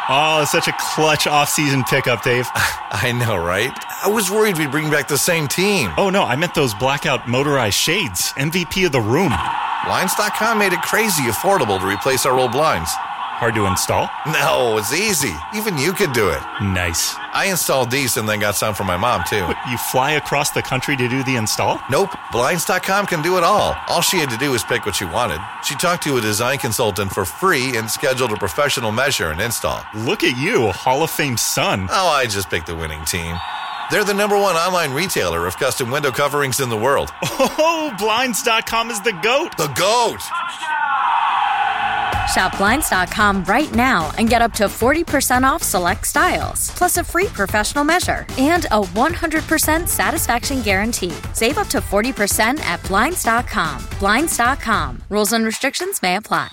Oh, such a clutch off-season pickup, Dave. I know, right? I was worried we'd bring back the same team. Oh, no, I meant those blackout motorized shades. MVP of the room. Blinds.com made it crazy affordable to replace our old blinds. Hard to install? No, it's easy. Even you could do it. Nice. I installed these and then got some for my mom, too. What, you fly across the country to do the install? Nope. Blinds.com can do it all. All she had to do was pick what she wanted. She talked to a design consultant for free and scheduled a professional measure and install. Look at you, Hall of Fame son. Oh, I just picked the winning team. They're the #1 online retailer of custom window coverings in the world. Oh, Blinds.com is the GOAT. The GOAT! Shop Blinds.com right now and get up to 40% off select styles, plus a free professional measure and a 100% satisfaction guarantee. Save up to 40% at Blinds.com. Blinds.com. Rules and restrictions may apply.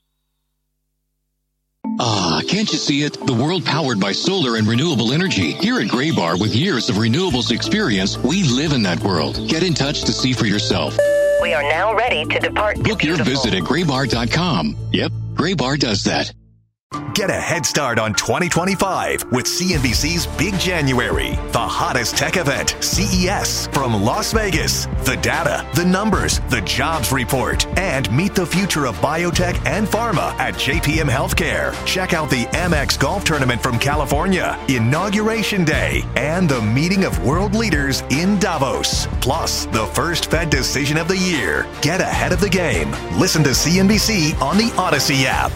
Can't you see it? The world powered by solar and renewable energy. Here at Graybar, with years of renewables experience, we live in that world. Get in touch to see for yourself. We are now ready to depart. Book your visit at graybar.com. Yep, Graybar does that. Get a head start on 2025 with CNBC's Big January, the hottest tech event, CES, from Las Vegas. The data, the numbers, the jobs report, and meet the future of biotech and pharma at JPM Healthcare. Check out the Amex Golf Tournament from California, Inauguration Day, and the meeting of world leaders in Davos. Plus, the first Fed decision of the year. Get ahead of the game. Listen to CNBC on the Odyssey app.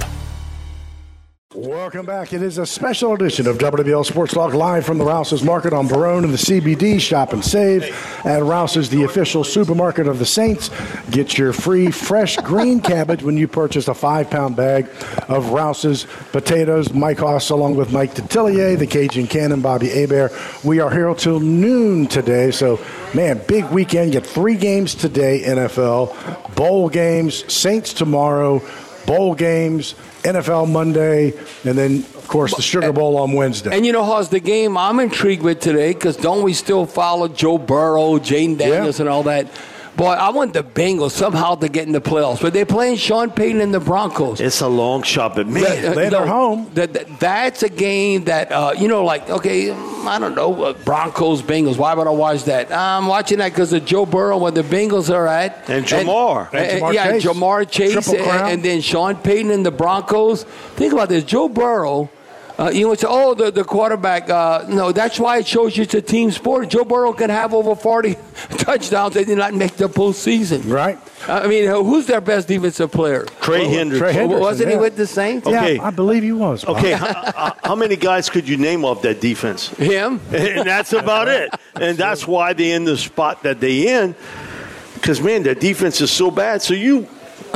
Welcome back. It is a special edition of WWL Sports Talk live from the Rouse's Market on Barone and the CBD. Shop and save at Rouse's, the official supermarket of the Saints. Get your free fresh green cabbage when you purchase a 5-pound bag of Rouse's potatoes. Mike Hoss along with Mike Detillier, the Cajun Cannon, Bobby Hebert. We are here till noon today. So, man, big weekend. Get 3 games today, NFL. Bowl games, Saints tomorrow, bowl games, NFL Monday, and then, of course, the Sugar Bowl on Wednesday. And, Hoss, the game I'm intrigued with today, because don't we still follow Joe Burrow, Jaden Daniels, and all that? Boy, I want the Bengals somehow to get in the playoffs. But they're playing Sean Payton and the Broncos. It's a long shot, but, man. They're home. That's a game that, okay, I don't know, Broncos, Bengals. Why would I watch that? I'm watching that because of Joe Burrow, where the Bengals are at. And Jamar. Chase. Jamar Chase. And then Sean Payton and the Broncos. Think about this. Joe Burrow. You would say, the quarterback. No, that's why it shows you it's a team sport. Joe Burrow can have over 40 touchdowns. They did not make the postseason. Right. I mean, who's their best defensive player? Trey Hendrickson. Wasn't he with the Saints? Okay. Yeah, I believe he was. Bob. Okay, how many guys could you name off that defense? Him. And that's about it. And that's why they're in the spot that they're in. Because, man, their defense is so bad. So you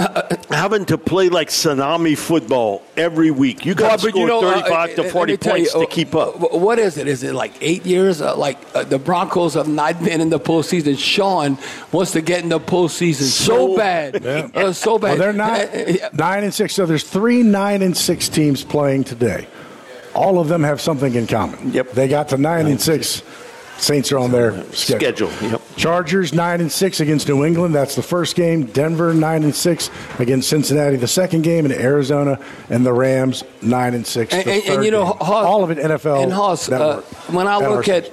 having to play like tsunami football every week. You got to score 35 to 40 points to keep up. What is it? Is it like 8 years? The Broncos have not been in the postseason. Sean wants to get in the postseason so bad. Yeah. So bad. Well, they're not 9-6. So there's 3 9-6 teams playing today. All of them have something in common. Yep. They got to 9-6. Saints are on their schedule. Yep. Chargers 9-6 against New England. That's the first game. Denver 9-6 against Cincinnati. The second game, in Arizona and the Rams 9-6. And Hoss, all of it NFL. And Hoss, Network. when I look at,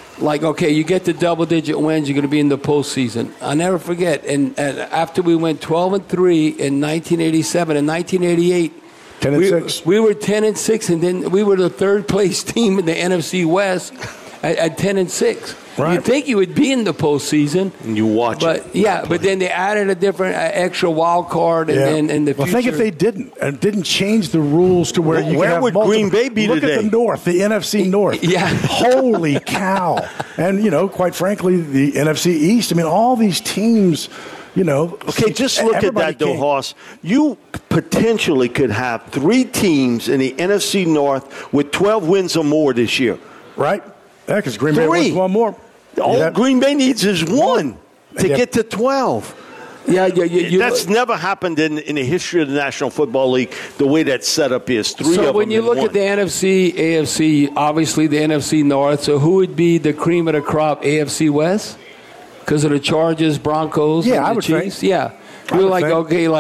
you get the double-digit wins, you're going to be in the postseason. I'll never forget. And after we went 12-3 in 1987 and 1988. 10-6. We were 10-6, and then we were the third-place team in the NFC West. At 10-6, right. You'd think you would be in the postseason. And you watch it. But then they added a different extra wild card and the future. Well, think if they didn't change the rules to where you where could have would multiple. Green Bay be Look today? At the North, the NFC North. Yeah. Holy cow. And, quite frankly, the NFC East. I mean, all these teams, Okay, just look at that, though, Hoss. You potentially could have 3 teams in the NFC North with 12 wins or more this year. Right. Yeah, because Green Bay wants one more. All Green Bay needs is 1 to get to 12. Yeah, that's never happened in the history of the National Football League, the way that setup is. 3 of them. So when you look at the NFC, AFC, obviously the NFC North, so who would be the cream of the crop, AFC West? Because of the Chargers, Broncos, and the Chiefs? Think. Yeah. We're like, okay, like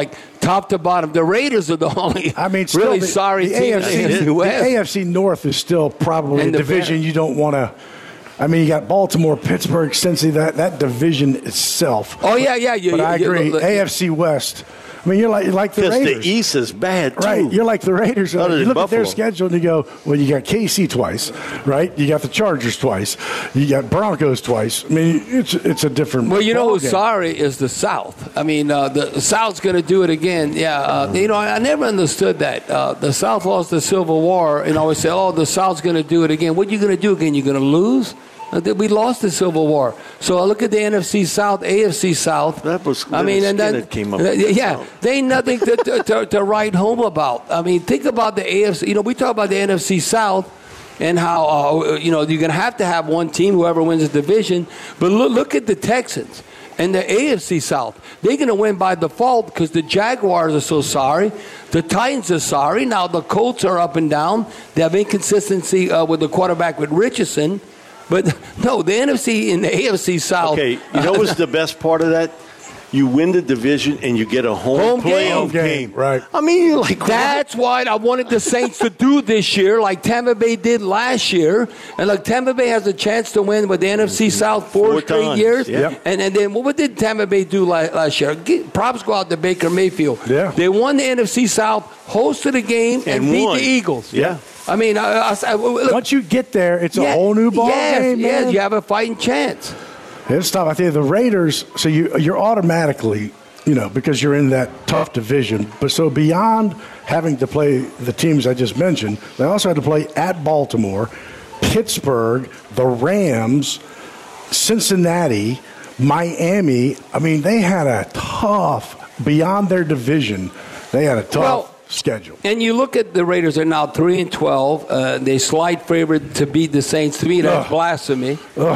top to bottom. The Raiders are the only really sorry team. The AFC North is still probably a division you don't want to. I mean, you got Baltimore, Pittsburgh, Cincy, that division itself. Oh, yeah. But I agree. AFC West. I mean, you're like the Raiders. Because the East is bad, too. Right. You're like the Raiders. You look Buffalo. at their schedule and you go, well, you got KC twice, right? You got the Chargers twice. You got Broncos twice. I mean, it's a different Well, you know who's sorry is the South. I mean, the South's going to do it again. Yeah. I never understood that. The South lost the Civil War and always say, oh, the South's going to do it again. What are you going to do again? You're going to lose? We lost the Civil War. So I look at the NFC South, AFC South. That was that came up. They ain't nothing to write home about. I mean, think about the AFC. We talk about the NFC South and how you're going to have one team, whoever wins the division. But look at the Texans and the AFC South. They're going to win by default because the Jaguars are so sorry. The Titans are sorry. Now the Colts are up and down. They have inconsistency with the quarterback with Richardson. But, no, the NFC and the AFC South. Okay, you know what's the best part of that? You win the division and you get a home game. Right. I mean, you're like, that's why I wanted the Saints to do this year like Tampa Bay did last year. And like Tampa Bay has a chance to win with the NFC South four straight years. Yep. And then what did Tampa Bay do last year? Props go out to Baker Mayfield. Yeah. They won the NFC South, hosted a game, and beat the Eagles. Yeah. I mean, once you get there, it's a whole new ball game, man. Yes, you have a fighting chance. It's tough. I think the Raiders, so you're automatically, because you're in that tough division. But so beyond having to play the teams I just mentioned, they also had to play at Baltimore, Pittsburgh, the Rams, Cincinnati, Miami. I mean, they had a tough, beyond their division, they had a tough schedule. And you look at the Raiders are now 3-12. They slight favorite to beat the Saints. To me, that's blasphemy.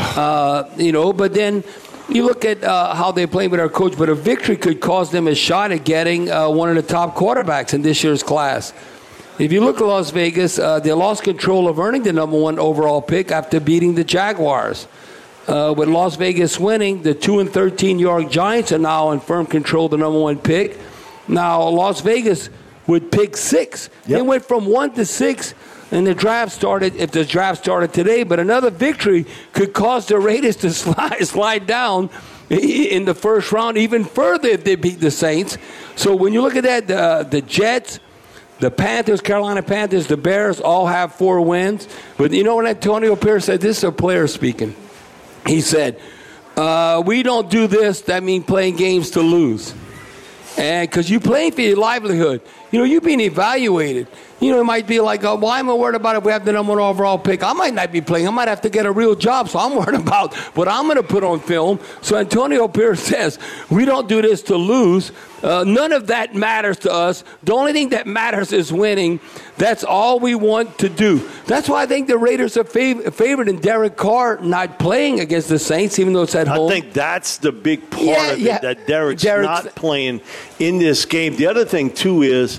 But then you look at how they play with our coach. But a victory could cause them a shot at getting one of the top quarterbacks in this year's class. If you look at Las Vegas, they lost control of earning the number 1 overall pick after beating the Jaguars. With Las Vegas winning, the 2-13 New York Giants are now in firm control of the number 1 pick. Now, Las Vegas with pick 6. Yep. They went from 1 to 6, and the draft started, if the draft started today, but another victory could cause the Raiders to slide down in the first round even further if they beat the Saints. So when you look at that, the Jets, the Panthers, Carolina Panthers, the Bears all have 4 wins. But you know what Antonio Pierce said? This is a player speaking. He said, we don't do this, that means playing games to lose. And because you're playing for your livelihood, you're being evaluated. It might be like, why am I worried about if we have the number 1 overall pick? I might not be playing. I might have to get a real job, so I'm worried about what I'm going to put on film. So Antonio Pierce says, we don't do this to lose. None of that matters to us. The only thing that matters is winning. That's all we want to do. That's why I think the Raiders are favored in Derek Carr not playing against the Saints, even though it's at home. I think that's the big part of it, that Derek's not playing in this game. The other thing, too, is,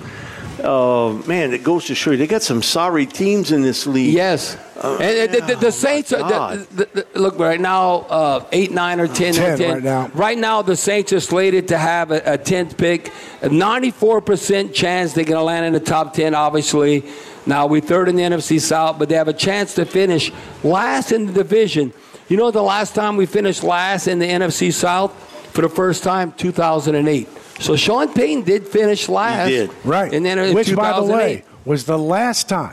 it goes to show you, they got some sorry teams in this league. Yes. And the Saints, look, right now, 8, 9, or 10. Right now, the Saints are slated to have a 10th pick. A 94% chance they're going to land in the top 10, obviously. Now, we're 3rd in the NFC South, but they have a chance to finish last in the division. The last time we finished last in the NFC South for the first time, 2008. So Sean Payton did finish last. He did. Right. And then which, by the way, was the last time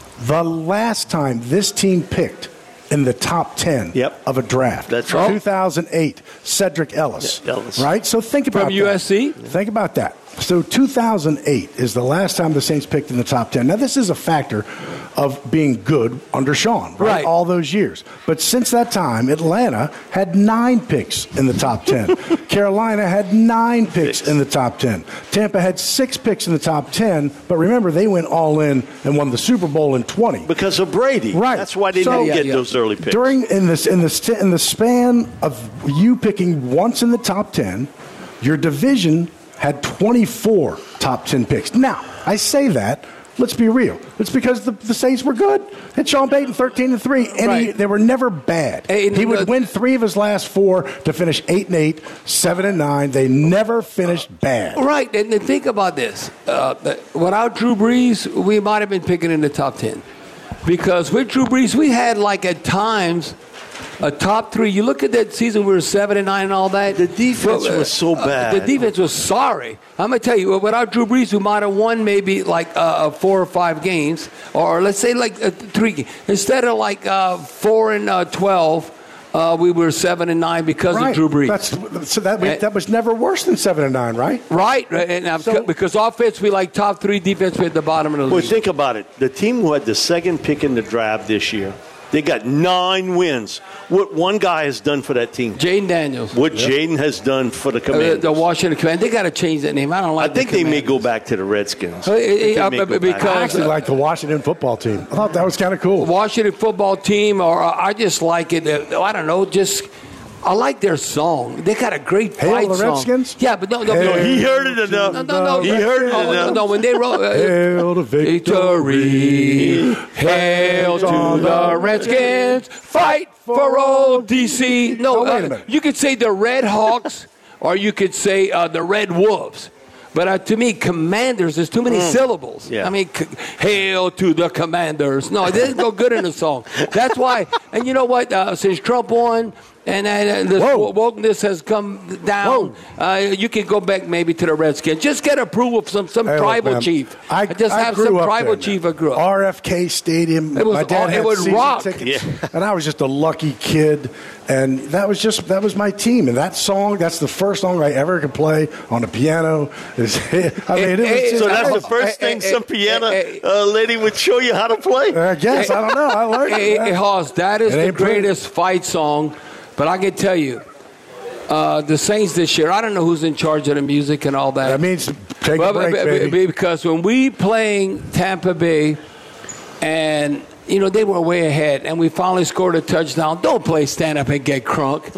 this team picked in the top 10 of a draft. That's right. 2008, Cedric Ellis. Right? So think about that. From USC? Think about that. So 2008 is the last time the Saints picked in the top 10. Now, this is a factor of being good under Sean, right? All those years. But since that time, Atlanta had 9 picks in the top 10. Carolina had 9 picks in the top 10. Tampa had 6 picks in the top 10. But remember, they went all in and won the Super Bowl in 20. Because of Brady. Right. That's why they didn't get those early picks. In the span of you picking once in the top 10, your division had 24 top 10 picks. Now, I say that let's be real. It's because the Saints were good. And Sean Payton, 13-3, and they were never bad. He would win 3 of his last 4 to finish 8-8, 7-9. They never finished bad. Right, and think about this. Without Drew Brees, we might have been picking in the top 10. Because with Drew Brees, we had, like, at times, a top 3. You look at that season, we were 7-9 and all that. The defense was so bad. The defense was sorry. I'm going to tell you, without Drew Brees, we might have won maybe like 4 or 5 games, or let's say like 3 games. Instead of like 4-12, we were 7-9 because of Drew Brees. That was never worse than 7-9, right? Right, and because offense we like top 3, defense we at the bottom of the league. Well, think about it. The team who had the second pick in the draft this year, they got 9 wins. What one guy has done for that team? Jaden Daniels. What Jaden has done for the Commanders. The Washington Commanders. They got to change that name. I don't like I think they may go back to the Redskins. Because I actually like the Washington football team. I thought that was kind of cool. Washington football team, or I just like it. I don't know, I like their song. They got a great fight song. Hail the Redskins? Yeah, but no. He heard it enough. No. He heard it enough. No, when they wrote Hail the victory. Hail to the Redskins. Fight for old DC. No, wait a minute. You could say the Red Hawks, or you could say the Red Wolves. But to me, Commanders, there's too many syllables. Yeah. I mean, hail to the Commanders. No, it doesn't go good in the song. That's why. And you know what? Since Trump won and this wokeness has come down, you can go back maybe to the Redskins. Just get approval from some tribal chief. I have grew some up tribal there, chief I grew up. RFK Stadium. My dad had season rock. tickets, and I was just a lucky kid. And that was my team. And that song, that's the first song I ever could play on the piano. So that's the first thing some piano lady would show you how to play? I guess. I don't know. I learned it. Hoss, that is the greatest fight song. But I can tell you, the Saints this year, I don't know who's in charge of the music and all that. That means take a break, baby. Because when we playing Tampa Bay and they were way ahead, and we finally scored a touchdown. Don't play stand up and get crunk.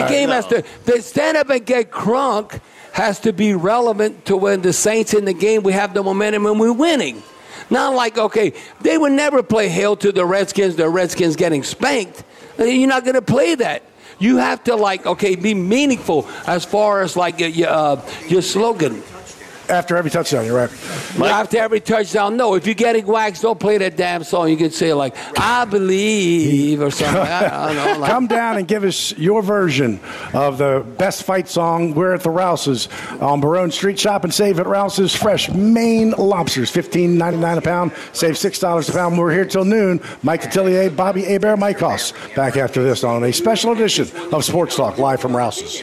The stand up and get crunk has to be relevant to when the Saints in the game, we have the momentum and we're winning. Not like, they would never play hail to the Redskins getting spanked. You're not going to play that. You have to be meaningful as far as your slogan. After every touchdown, you're right. After every touchdown, no. If you're getting waxed, don't play that damn song. You can say I believe or something. I don't know. Come down and give us your version of the best fight song. We're at the Rouse's on Barone Street. Shop and save at Rouse's. Fresh Maine lobsters, $15.99 a pound. Save $6 a pound. We're here till noon. Mike Detillier, Bobby Hebert, Mike Hoss. Back after this on a special edition of Sports Talk live from Rouse's.